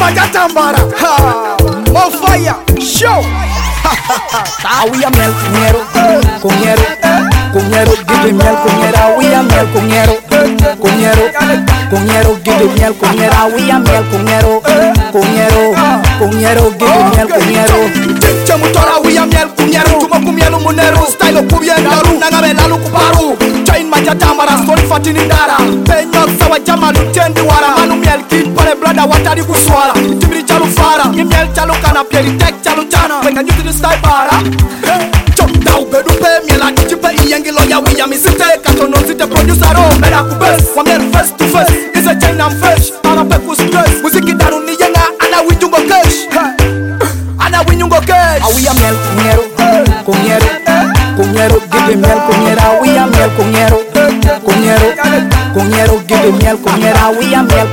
Majatambara, more fire, show. We a miel cuñero, give me miel cuñera. We a miel cuñero, give me miel cuñera. We a miel cuñero, give me miel cuñero. Chamutora we a miel cuñero, tumo cumielo munero, style kubiendaru, nangabelalu kubaru. Chain Majatambara, story fatini dara. Penyo sawa jama lutendi wara, manu miel kid pale brother watari kuswala. Timiri chalu fara, miel chalu kana pieri tek chalu chana. When you do the style bara. Miela chipe iyangi loya wiya misite katono zite producer ro mera kubes wa miel face to face is a chain and fresh ana pe ku stress muziki daru ni yenga ana winyungo cash We a miel cuñero, give me miel cuñera. We a miel cuñero, give me miel cuñera. We a miel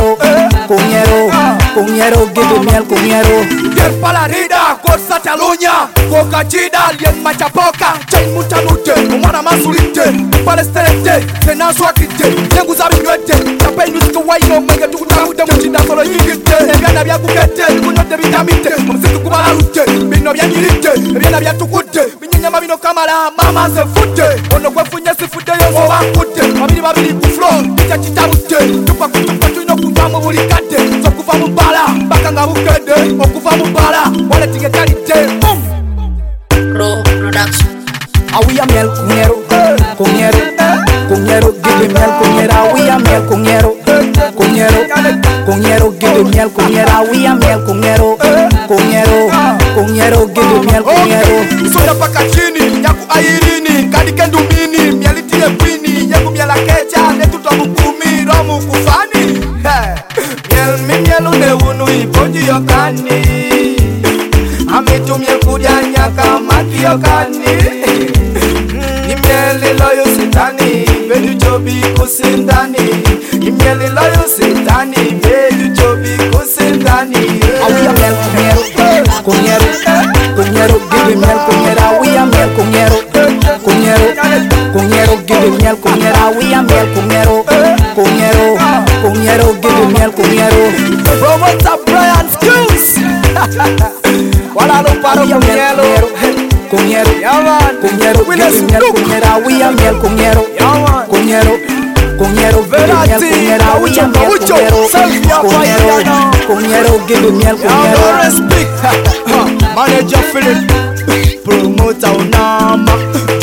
cuñero, give me miel cuñero. Del palarida, corsa talunya, coca chida, lien machapoca, chain mutanute, umana masulite, palestelete, tenazo akite, nengu zabi nywete, chape nusko waino menge tukutarude mchinda solo yingite, ebyana bya kukete, kunote bitamite, mziki kubalarute, bino bya nyirite, ebyana bya tukute, binyama bino kamala, mama se fute, ono kwefunye sifute yo wakute, babiri kuflo, kicha chitarute, tupa tuino kunyama bulikate, so kufa mubala, bakanga bukede, okufa mubala, wale tige kalite, boom. Pro Production. We a miel cuñero, give me miel cuñera. We a miel cuñero, give me miel cuñera. We a miel cuñero, give me miel cuñero. Soya paka chini, nyaku airini, kadike ndumini, mieli tile pini, yeku miela kecha, netu tobu kumi, romu kufani. Miel mi mielu ne unu ipoji yokani, amitu miel kudia nyaka maki yokani. Imieli loyo sitani, bedu jobi kusindani. Imieli loyo sitani, bedu jobi kusindani. We a miel cuñero, give me miel cuñera. We a miel cuñero, give me miel cuñera. We a miel cuñero, give me miel cuñero. Promoter Brian Skills. Wala lo paro cuñero. Cuñero, give me miel cuñera. We a miel cuñero, give me miel cuñera. We a miel cuñero, give me miel cuñera. Manager Philip, promoter Unama.